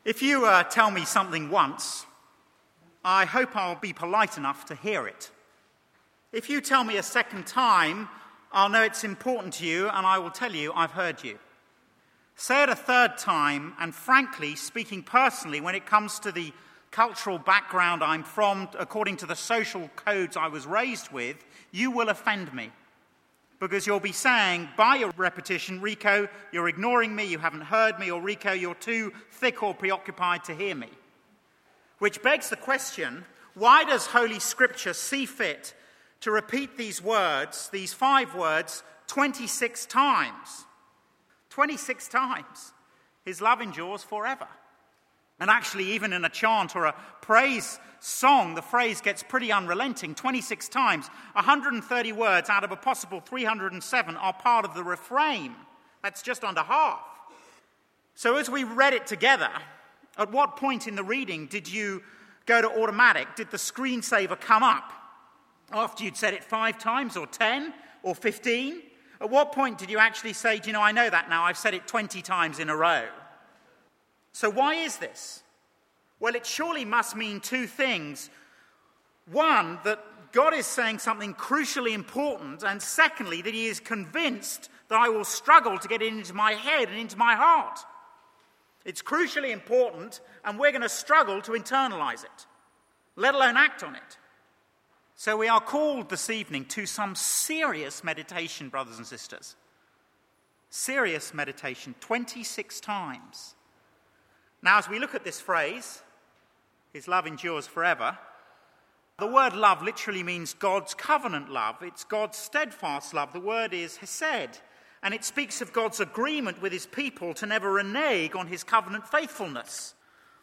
If you tell me something once, I hope I'll be polite enough to hear it. If you tell me a second time, I'll know it's important to you and I will tell you I've heard you. Say it a third time, and frankly, speaking personally, when it comes to the cultural background I'm from, according to the social codes I was raised with, you will offend me. Because you'll be saying, by your repetition, Rico, you're ignoring me, you haven't heard me, or Rico, you're too thick or preoccupied to hear me. Which begs the question, why does Holy Scripture see fit to repeat these words, these 5 words, 26 times? 26 times. His love endures forever. And actually, even in a chant or a praise song, the phrase gets pretty unrelenting. 26 times, 130 words out of a possible 307 are part of the refrain. That's just under half. So as we read it together, at what point in the reading did you go to automatic? Did the screensaver come up after you'd said it 5 times or 10 or 15? At what point did you actually say, do you know, I know that now, I've said it 20 times in a row? So why is this? Well, it surely must mean 2 things. One, that God is saying something crucially important, and secondly, that he is convinced that I will struggle to get it into my head and into my heart. It's crucially important, and we're going to struggle to internalize it, let alone act on it. So we are called this evening to some serious meditation, brothers and sisters. Serious meditation, 26 times. Now, as we look at this phrase, his love endures forever, the word love literally means God's covenant love. It's God's steadfast love. The word is hesed, and it speaks of God's agreement with his people to never renege on his covenant faithfulness.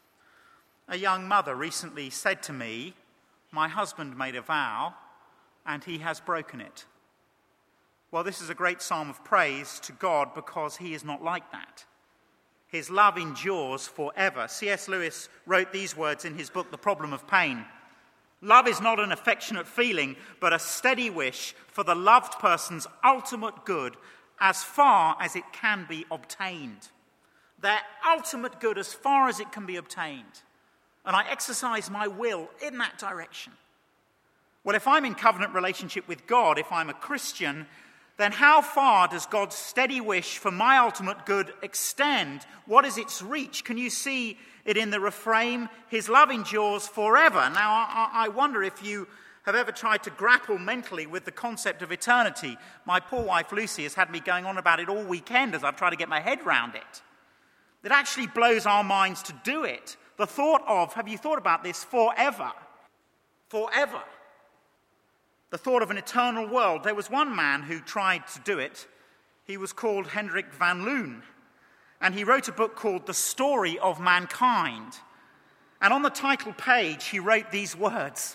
A young mother recently said to me, my husband made a vow, and he has broken it. Well, this is a great psalm of praise to God because he is not like that. His love endures forever. C.S. Lewis wrote these words in his book, The Problem of Pain. Love is not an affectionate feeling, but a steady wish for the loved person's ultimate good as far as it can be obtained. Their ultimate good as far as it can be obtained. And I exercise my will in that direction. Well, if I'm in covenant relationship with God, if I'm a Christian, then how far does God's steady wish for my ultimate good extend? What is its reach? Can you see it in the refrain? His love endures forever. Now, I wonder if you have ever tried to grapple mentally with the concept of eternity. My poor wife Lucy has had me going on about it all weekend as I've tried to get my head round it. It actually blows our minds to do it. The thought of, have you thought about this, forever? Forever. The thought of an eternal world. There was one man who tried to do it. He was called Hendrik van Loon. And he wrote a book called The Story of Mankind. And on the title page, he wrote these words.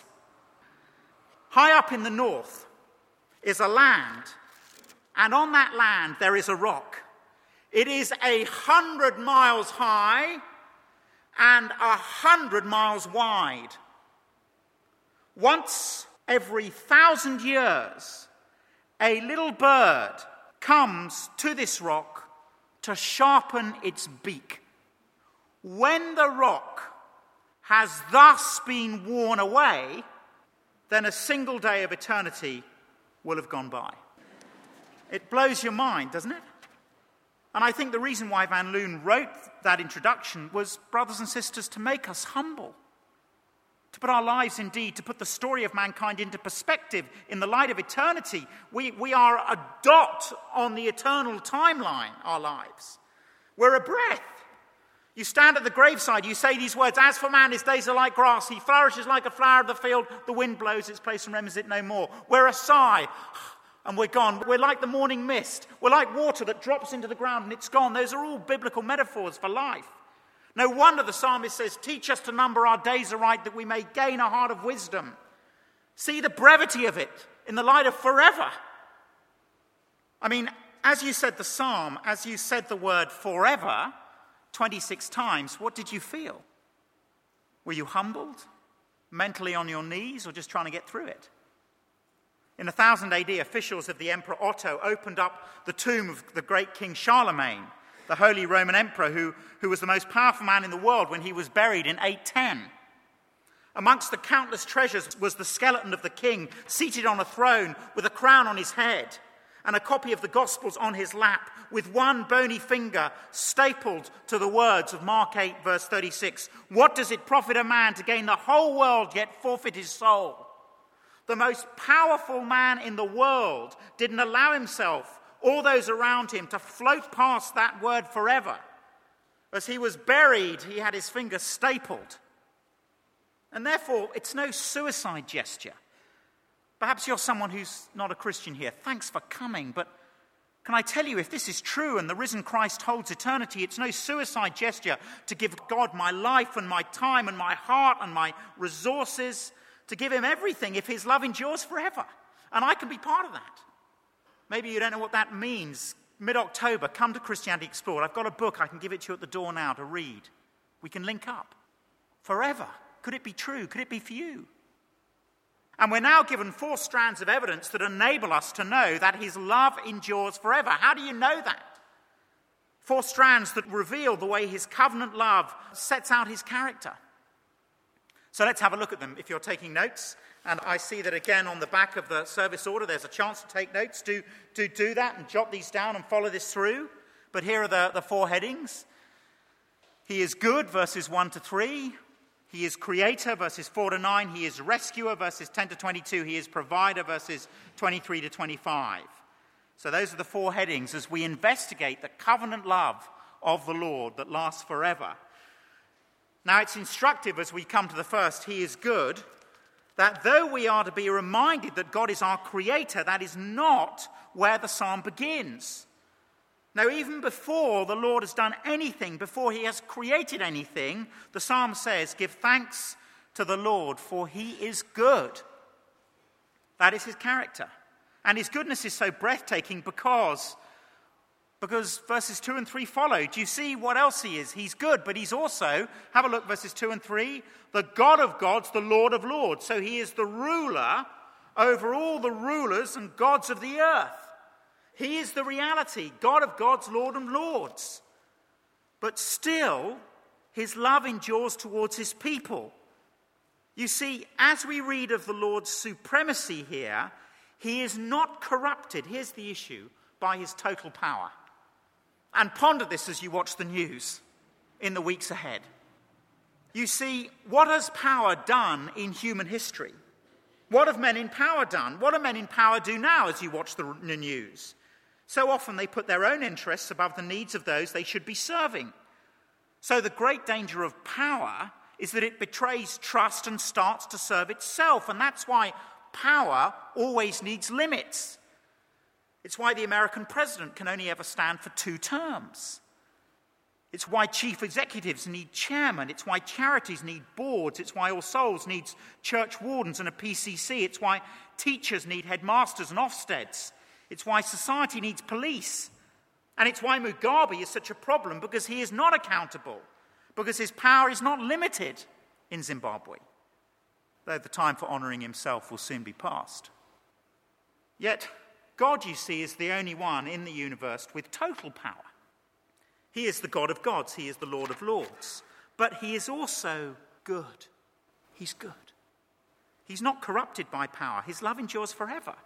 High up in the north is a land, and on that land there is a rock. It is 100 miles high and 100 miles wide. Once every 1,000 years, a little bird comes to this rock to sharpen its beak. When the rock has thus been worn away, then a single day of eternity will have gone by. It blows your mind, doesn't it? And I think the reason why Van Loon wrote that introduction was, brothers and sisters, to make us humble. To put our lives, indeed, to put the story of mankind into perspective in the light of eternity. We are a dot on the eternal timeline, our lives. We're a breath. You stand at the graveside, you say these words, as for man, his days are like grass, he flourishes like a flower of the field, the wind blows its place and remembers it no more. We're a sigh, and we're gone. We're like the morning mist. We're like water that drops into the ground and it's gone. Those are all biblical metaphors for life. No wonder the psalmist says, teach us to number our days aright that we may gain a heart of wisdom. See the brevity of it in the light of forever. I mean, as you said the psalm, as you said the word forever 26 times, what did you feel? Were you humbled? Mentally on your knees, or just trying to get through it? In 1000 AD, officials of the Emperor Otto opened up the tomb of the great King Charlemagne. the Holy Roman Emperor who was the most powerful man in the world when he was buried in 810. Amongst the countless treasures was the skeleton of the king seated on a throne with a crown on his head and a copy of the Gospels on his lap with one bony finger stapled to the words of Mark 8 verse 36. What does it profit a man to gain the whole world yet forfeit his soul? The most powerful man in the world didn't allow himself or those around him to float past that word forever. As he was buried, he had his finger stapled. And therefore, it's no suicide gesture. Perhaps you're someone who's not a Christian here. Thanks for coming, but can I tell you, if this is true and the risen Christ holds eternity, it's no suicide gesture to give God my life and my time and my heart and my resources, to give him everything if his love endures forever. And I can be part of that. Maybe you don't know what that means. Mid-October, come to Christianity Explored. I've got a book. I can give it to you at the door now to read. We can link up. Forever. Could it be true? Could it be for you? And we're now given 4 strands of evidence that enable us to know that his love endures forever. How do you know that? 4 strands that reveal the way his covenant love sets out his character. So let's have a look at them if you're taking notes. And I see that again on the back of the service order, there's a chance to take notes. Do that and jot these down and follow this through. But here are the 4 headings. He is good, verses 1 to 3. He is creator, verses 4 to 9. He is rescuer, verses 10 to 22. He is provider, verses 23 to 25. So those are the 4 headings as we investigate the covenant love of the Lord that lasts forever. Now, it's instructive as we come to the first, he is good, that though we are to be reminded that God is our creator, that is not where the psalm begins. Now, even before the Lord has done anything, before he has created anything, the psalm says, give thanks to the Lord, for he is good. That is his character. And his goodness is so breathtaking because verses 2 and 3 follow. Do you see what else he is? He's good, but he's also, have a look, verses 2 and 3, the God of gods, the Lord of lords. So he is the ruler over all the rulers and gods of the earth. He is the reality, God of gods, Lord of lords. But still, his love endures towards his people. You see, as we read of the Lord's supremacy here, he is not corrupted, here's the issue, by his total power. And ponder this as you watch the news in the weeks ahead. You see, what has power done in human history? What have men in power done? What do men in power do now as you watch the news? So often they put their own interests above the needs of those they should be serving. So the great danger of power is that it betrays trust and starts to serve itself. And that's why power always needs limits. It's why the American president can only ever stand for 2 terms. It's why chief executives need chairmen. It's why charities need boards. It's why All Souls needs church wardens and a PCC. It's why teachers need headmasters and Ofsteds. It's why society needs police. And it's why Mugabe is such a problem, because he is not accountable, because his power is not limited in Zimbabwe, though the time for honouring himself will soon be past. Yet, God, you see, is the only one in the universe with total power. He is the God of gods. He is the Lord of lords. But he is also good. He's good. He's not corrupted by power. His love endures forever.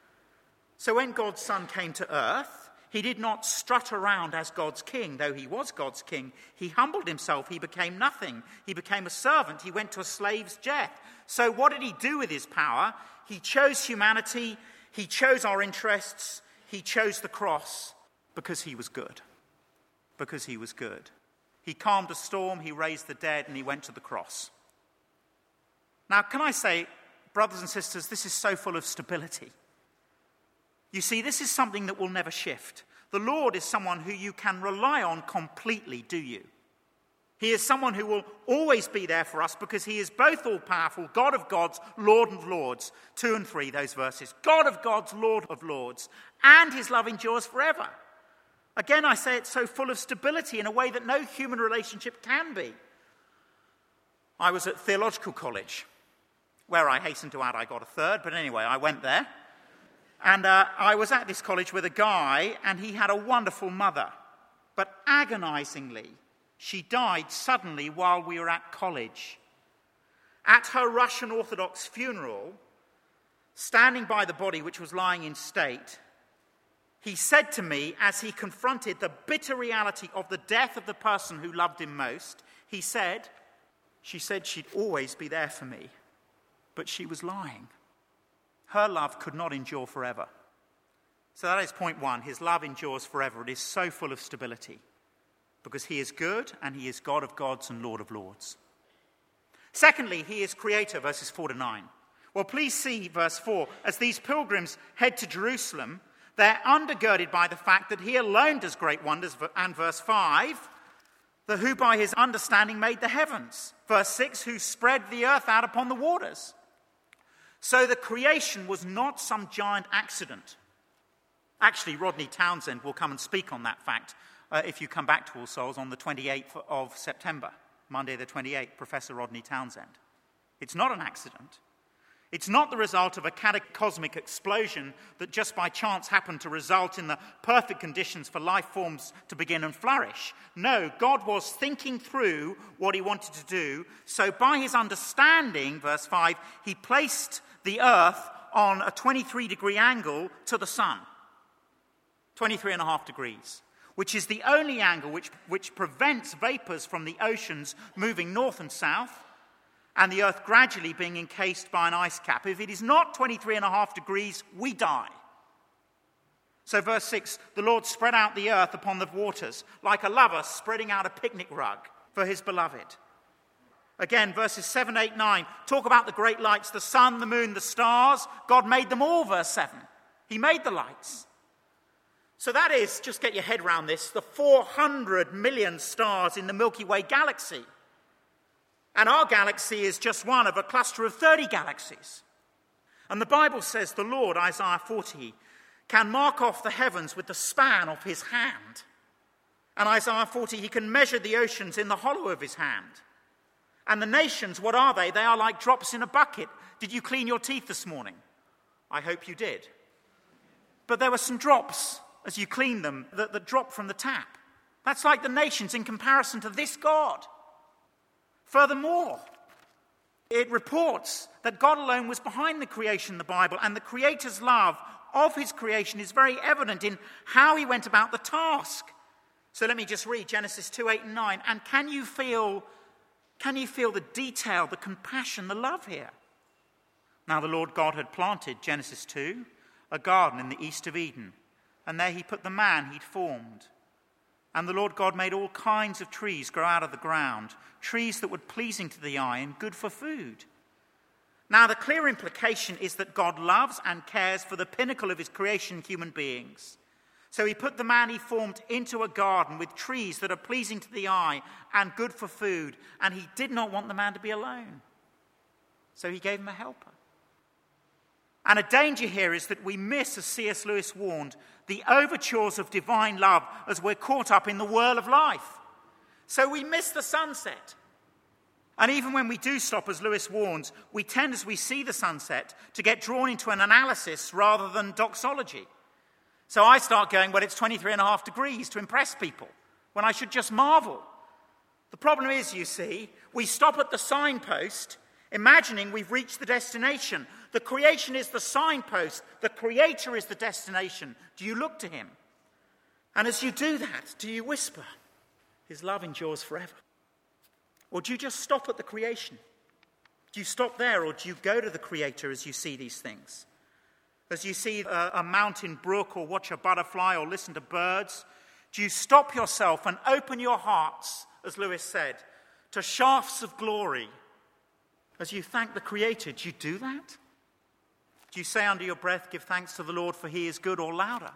So when God's Son came to earth, he did not strut around as God's king, though he was God's king. He humbled himself. He became nothing. He became a servant. He went to a slave's death. So what did he do with his power? He chose humanity. He chose our interests. He chose the cross because he was good. Because he was good. He calmed a storm, he raised the dead, and he went to the cross. Now, can I say, brothers and sisters, this is so full of stability. You see, this is something that will never shift. The Lord is someone who you can rely on completely, do you? He is someone who will always be there for us because he is both all-powerful, God of gods, Lord of lords. 2 and 3, those verses. God of gods, Lord of lords. And his love endures forever. Again, I say it's so full of stability in a way that no human relationship can be. I was at theological college, where I hasten to add I got a third, but anyway, I went there. And I was at this college with a guy, and he had a wonderful mother. but agonizingly, she died suddenly while we were at college. At her Russian Orthodox funeral, standing by the body which was lying in state, he said to me, as he confronted the bitter reality of the death of the person who loved him most, he said, "She said she'd always be there for me, but she was lying. Her love could not endure forever." So that is point one. His love endures forever. It is so full of stability because he is good and he is God of gods and Lord of lords. Secondly, he is creator, verses 4 to 9. Well, please see verse 4. As these pilgrims head to Jerusalem, they're undergirded by the fact that he alone does great wonders. And verse 5, the who by his understanding made the heavens. Verse 6, who spread the earth out upon the waters. So the creation was not some giant accident. Actually, Rodney Townsend will come and speak on that fact if you come back to All Souls on the 28th of September, Monday the 28th, Professor Rodney Townsend. It's not an accident. It's not the result of a cataclysmic explosion that just by chance happened to result in the perfect conditions for life forms to begin and flourish. No, God was thinking through what he wanted to do. So by his understanding, verse 5, he placed the earth on a 23-degree angle to the sun. 23.5 degrees, which is the only angle which prevents vapors from the oceans moving north and south, and the earth gradually being encased by an ice cap. If it is not 23.5 degrees, we die. So verse 6, the Lord spread out the earth upon the waters, like a lover spreading out a picnic rug for his beloved. Again, verses 7, 8, 9, talk about the great lights, the sun, the moon, the stars. God made them all, verse 7. He made the lights. So that is, just get your head around this, the 400 million stars in the Milky Way galaxy. And our galaxy is just one of a cluster of 30 galaxies. And the Bible says the Lord, Isaiah 40, can mark off the heavens with the span of his hand. And Isaiah 40, he can measure the oceans in the hollow of his hand. And the nations, what are they? They are like drops in a bucket. Did you clean your teeth this morning? I hope you did. But there were some drops as you cleaned them that dropped from the tap. That's like the nations in comparison to this God. Furthermore, it reports that God alone was behind the creation in the Bible, and the Creator's love of his creation is very evident in how he went about the task. So let me just read Genesis 2, 8 and 9. And can you feel the detail, the compassion, the love here? Now the Lord God had planted, Genesis 2, a garden in the east of Eden, and there he put the man he'd formed. And the Lord God made all kinds of trees grow out of the ground, trees that were pleasing to the eye and good for food. Now, the clear implication is that God loves and cares for the pinnacle of his creation, human beings. So he put the man he formed into a garden with trees that are pleasing to the eye and good for food, and he did not want the man to be alone. So he gave him a helper. And a danger here is that we miss, as C.S. Lewis warned, the overtures of divine love as we're caught up in the whirl of life. So we miss the sunset. And even when we do stop, as Lewis warns, we tend, as we see the sunset, to get drawn into an analysis rather than doxology. So I start going, well, it's 23.5 degrees to impress people, when I should just marvel. The problem is, you see, we stop at the signpost, imagining we've reached the destination. The creation is the signpost. The Creator is the destination. Do you look to him? And as you do that, do you whisper, his love endures forever? Or do you just stop at the creation? Do you stop there, or do you go to the Creator as you see these things? As you see a mountain brook, or watch a butterfly, or listen to birds, do you stop yourself and open your hearts, as Lewis said, to shafts of glory as you thank the Creator? Do you do that? Do you say under your breath, give thanks to the Lord for he is good, or louder?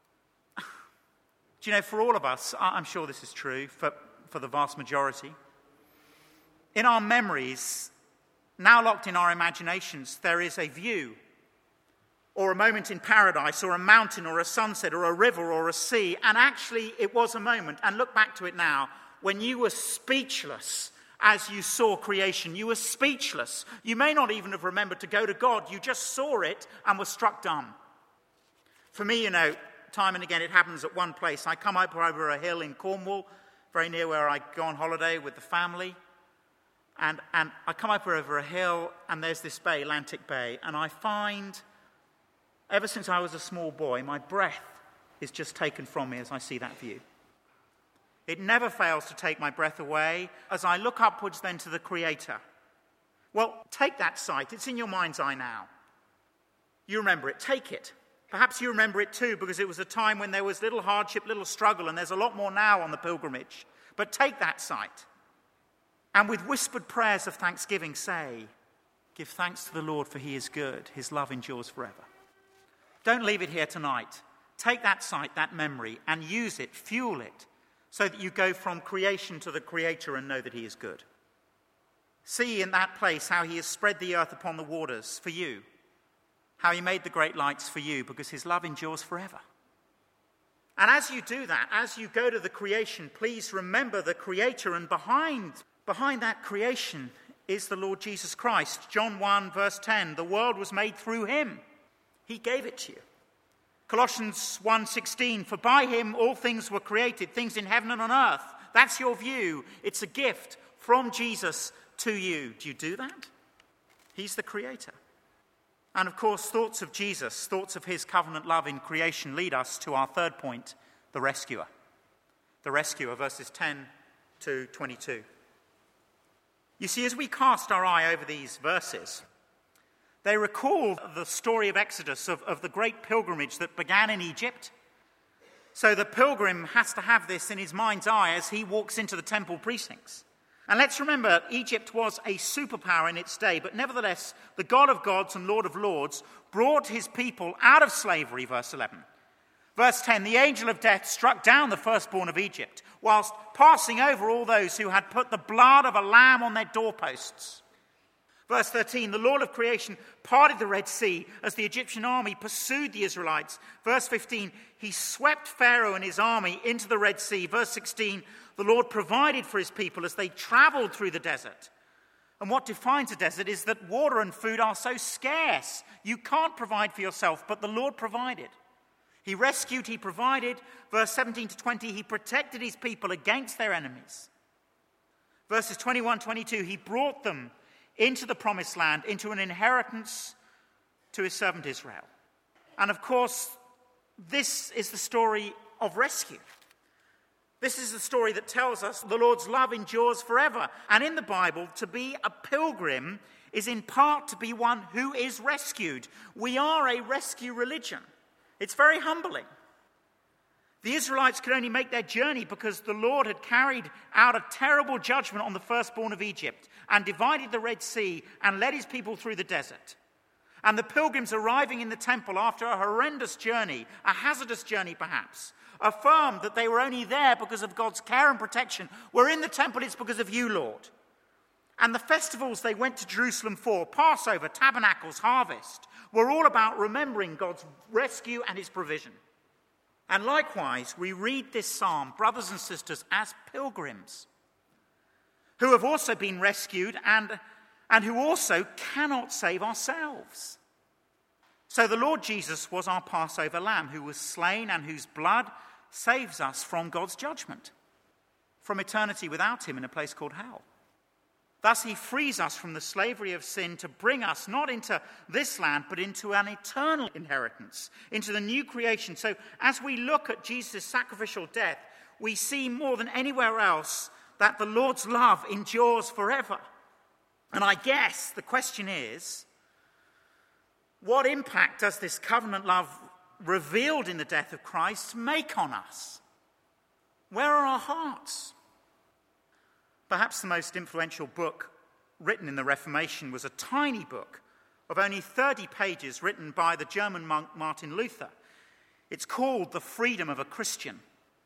Do you know, for all of us, I'm sure this is true, for the vast majority, in our memories, now locked in our imaginations, there is a view, or a moment in paradise, or a mountain, or a sunset, or a river, or a sea, and actually it was a moment, and look back to it now, when you were speechless as you saw creation. You were speechless. You may not even have remembered to go to God. You just saw it and were struck dumb. For me, you know, time and again it happens at one place. I come up over a hill in Cornwall, very near where I go on holiday with the family. And I come up over a hill, and there's this bay, Atlantic Bay, and I find, ever since I was a small boy, my breath is just taken from me as I see that view. It never fails to take my breath away as I look upwards then to the Creator. Well, take that sight. It's in your mind's eye now. You remember it. Take it. Perhaps you remember it too, because it was a time when there was little hardship, little struggle, and there's a lot more now on the pilgrimage. But take that sight. And with whispered prayers of thanksgiving say, give thanks to the Lord, for he is good. His love endures forever. Don't leave it here tonight. Take that sight, that memory, and use it, fuel it, so that you go from creation to the Creator and know that he is good. See in that place how he has spread the earth upon the waters for you, how he made the great lights for you, because his love endures forever. And as you do that, as you go to the creation, please remember the Creator, and behind that creation is the Lord Jesus Christ. John 1 verse 10, the world was made through him. He gave it to you. Colossians 1:16, for by him all things were created, things in heaven and on earth. That's your view. It's a gift from Jesus to you. Do you do that? He's the Creator. And of course, thoughts of Jesus, thoughts of his covenant love in creation lead us to our third point, the rescuer. The rescuer, verses 10 to 22. You see, as we cast our eye over these verses, they recall the story of Exodus, of the great pilgrimage that began in Egypt. So the pilgrim has to have this in his mind's eye as he walks into the temple precincts. And let's remember, Egypt was a superpower in its day, but nevertheless, the God of gods and Lord of lords brought his people out of slavery, verse 11. Verse 10, the angel of death struck down the firstborn of Egypt, whilst passing over all those who had put the blood of a lamb on their doorposts. Verse 13, the Lord of creation parted the Red Sea as the Egyptian army pursued the Israelites. Verse 15, he swept Pharaoh and his army into the Red Sea. Verse 16, the Lord provided for his people as they traveled through the desert. And what defines a desert is that water and food are so scarce. You can't provide for yourself, but the Lord provided. He rescued, he provided. Verse 17 to 20, he protected his people against their enemies. Verses 21, 22, he brought them into the promised land, into an inheritance to his servant Israel. And of course, this is the story of rescue. This is the story that tells us the Lord's love endures forever. And in the Bible, to be a pilgrim is in part to be one who is rescued. We are a rescue religion. It's very humbling. The Israelites could only make their journey because the Lord had carried out a terrible judgment on the firstborn of Egypt and divided the Red Sea and led his people through the desert. And the pilgrims arriving in the temple after a horrendous journey, a hazardous journey perhaps, affirmed that they were only there because of God's care and protection. We're in the temple, it's because of you, Lord. And the festivals they went to Jerusalem for, Passover, Tabernacles, Harvest, were all about remembering God's rescue and his provision. And likewise, we read this psalm, brothers and sisters, as pilgrims who have also been rescued and who also cannot save ourselves. So the Lord Jesus was our Passover lamb who was slain and whose blood saves us from God's judgment, from eternity without him in a place called hell. Thus he frees us from the slavery of sin to bring us not into this land, but into an eternal inheritance, into the new creation. So as we look at Jesus' sacrificial death, we see more than anywhere else that the Lord's love endures forever. And I guess the question is, what impact does this covenant love revealed in the death of Christ make on us? Where are our hearts? Perhaps the most influential book written in the Reformation was a tiny book of only 30 pages written by the German monk Martin Luther. It's called The Freedom of a Christian.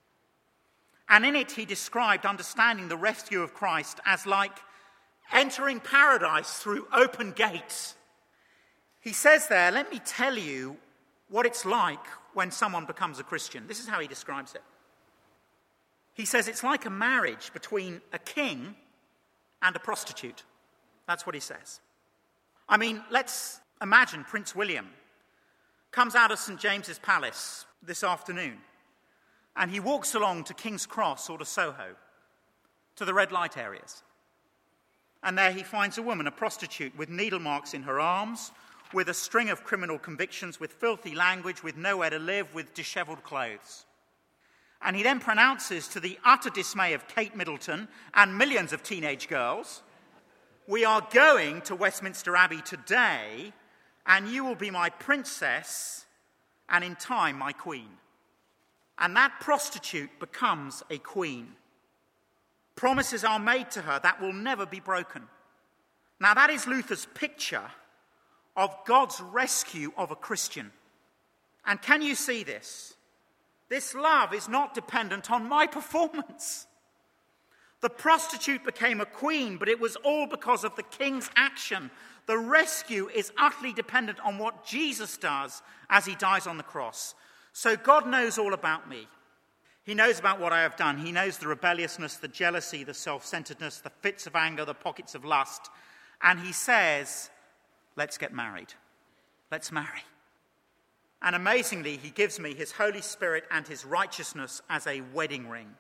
And in it he described understanding the rescue of Christ as like entering paradise through open gates. He says there, let me tell you what it's like when someone becomes a Christian. This is how he describes it. He says it's like a marriage between a king and a prostitute. That's what he says. I mean, let's imagine Prince William comes out of St. James's Palace this afternoon, and he walks along to King's Cross or to Soho, to the red light areas. And there he finds a woman, a prostitute, with needle marks in her arms, with a string of criminal convictions, with filthy language, with nowhere to live, with dishevelled clothes. And he then pronounces, to the utter dismay of Kate Middleton and millions of teenage girls, "We are going to Westminster Abbey today, and you will be my princess, and in time my queen." And that prostitute becomes a queen. Promises are made to her that will never be broken. Now that is Luther's picture of God's rescue of a Christian. And can you see this? This love is not dependent on my performance. The prostitute became a queen, but it was all because of the king's action. The rescue is utterly dependent on what Jesus does as he dies on the cross. So God knows all about me. He knows about what I have done. He knows the rebelliousness, the jealousy, the self-centeredness, the fits of anger, the pockets of lust. And he says, let's get married. Let's marry. And amazingly, he gives me his Holy Spirit and his righteousness as a wedding ring.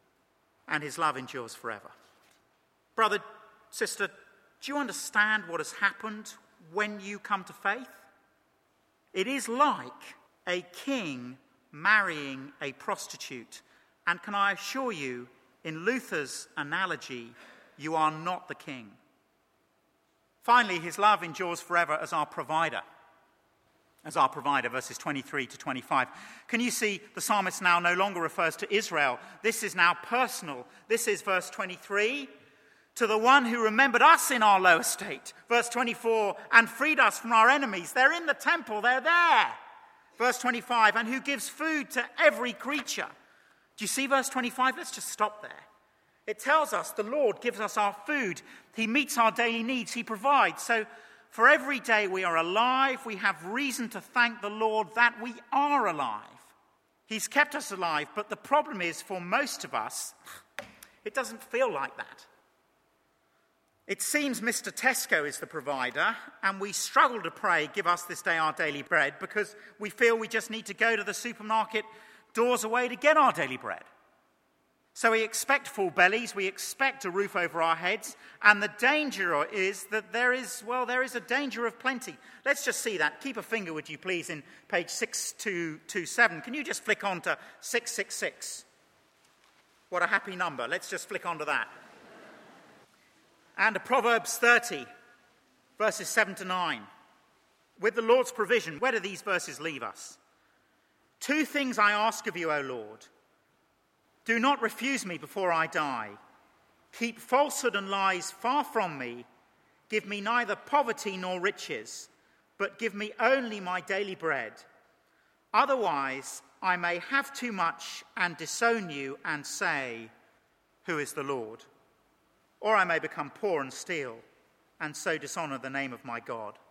And his love endures forever. Brother, sister, do you understand what has happened when you come to faith? It is like a king marrying a prostitute. And can I assure you, in Luther's analogy, you are not the king. Finally, his love endures forever as our provider. As our provider, verses 23 to 25. Can you see the psalmist now no longer refers to Israel? This is now personal. This is verse 23. To the one who remembered us in our low estate. Verse 24, and freed us from our enemies. They're in the temple, they're there. Verse 25, and who gives food to every creature. Do you see verse 25? Let's just stop there. It tells us the Lord gives us our food. He meets our daily needs. He provides. So for every day we are alive, we have reason to thank the Lord that we are alive. He's kept us alive, but the problem is for most of us, it doesn't feel like that. It seems Mr. Tesco is the provider, and we struggle to pray, give us this day our daily bread, because we feel we just need to go to the supermarket doors away to get our daily bread. So we expect full bellies, we expect a roof over our heads, and the danger is that there is a danger of plenty. Let's just see that. Keep a finger, would you please, in page 6227. Can you just flick on to 666? What a happy number. Let's just flick on to that. And Proverbs 30, verses 7 to 9. With the Lord's provision, where do these verses leave us? 2 things I ask of you, O Lord. Do not refuse me before I die. Keep falsehood and lies far from me. Give me neither poverty nor riches, but give me only my daily bread. Otherwise, I may have too much and disown you and say, who is the Lord? Or I may become poor and steal, and so dishonor the name of my God.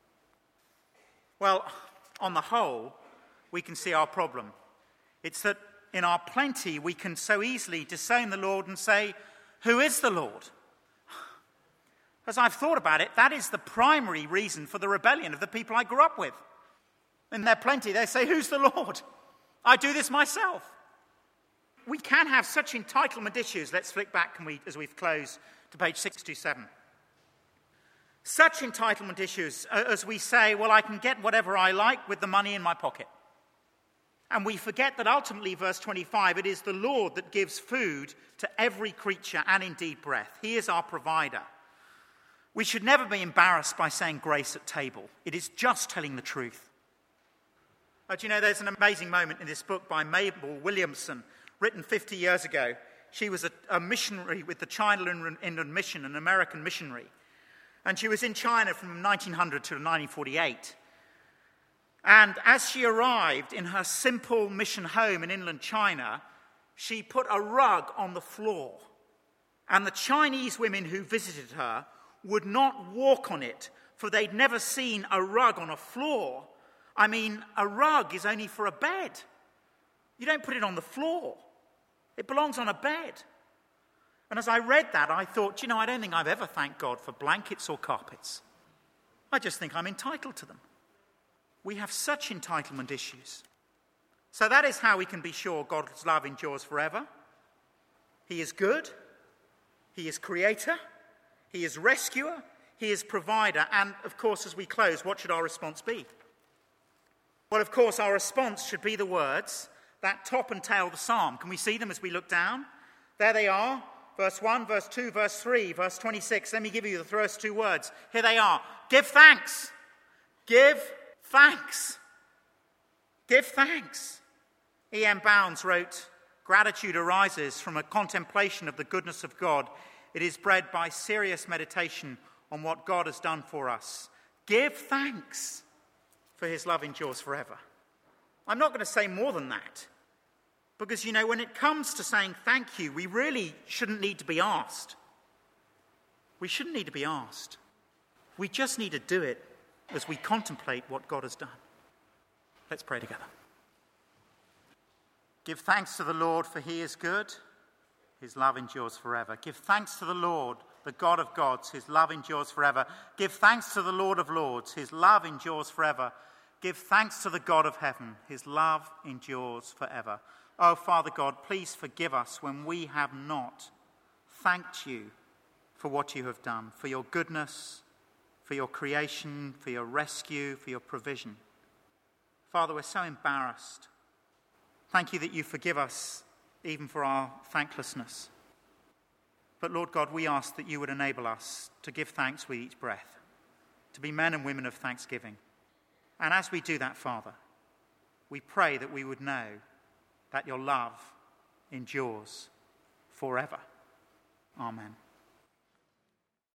Well, on the whole, we can see our problem. It's that in our plenty, we can so easily disown the Lord and say, who is the Lord? As I've thought about it, that is the primary reason for the rebellion of the people I grew up with. In their plenty, they say, who's the Lord? I do this myself. We can have such entitlement issues. Let's flick back, as we've closed, to page 627. Such entitlement issues as we say, well, I can get whatever I like with the money in my pocket. And we forget that ultimately, verse 25, it is the Lord that gives food to every creature and indeed breath. He is our provider. We should never be embarrassed by saying grace at table. It is just telling the truth. Do you know, there's an amazing moment in this book by Mabel Williamson, written 50 years ago. She was a missionary with the China Inland Mission, an American missionary. And she was in China from 1900 to 1948. And as she arrived in her simple mission home in inland China, she put a rug on the floor. And the Chinese women who visited her would not walk on it, for they'd never seen a rug on a floor. I mean, a rug is only for a bed. You don't put it on the floor. It belongs on a bed. And as I read that, I thought, I don't think I've ever thanked God for blankets or carpets. I just think I'm entitled to them. We have such entitlement issues. So that is how we can be sure God's love endures forever. He is good. He is creator. He is rescuer. He is provider. And, of course, as we close, what should our response be? Well, of course, our response should be the words that top and tail the psalm. Can we see them as we look down? There they are. Verse 1, verse 2, verse 3, verse 26. Let me give you the first two words. Here they are. Give thanks. Give thanks. Give thanks. E.M. Bounds wrote, gratitude arises from a contemplation of the goodness of God. It is bred by serious meditation on what God has done for us. Give thanks, for his love endures forever. I'm not going to say more than that, because, when it comes to saying thank you, we really shouldn't need to be asked. We shouldn't need to be asked. We just need to do it as we contemplate what God has done. Let's pray together. Give thanks to the Lord, for he is good. His love endures forever. Give thanks to the Lord, the God of gods. His love endures forever. Give thanks to the Lord of lords. His love endures forever. Give thanks to the God of heaven. His love endures forever. Oh, Father God, please forgive us when we have not thanked you for what you have done, for your goodness, for your creation, for your rescue, for your provision. Father, we're so embarrassed. Thank you that you forgive us even for our thanklessness. But Lord God, we ask that you would enable us to give thanks with each breath, to be men and women of thanksgiving. And as we do that, Father, we pray that we would know that your love endures forever. Amen.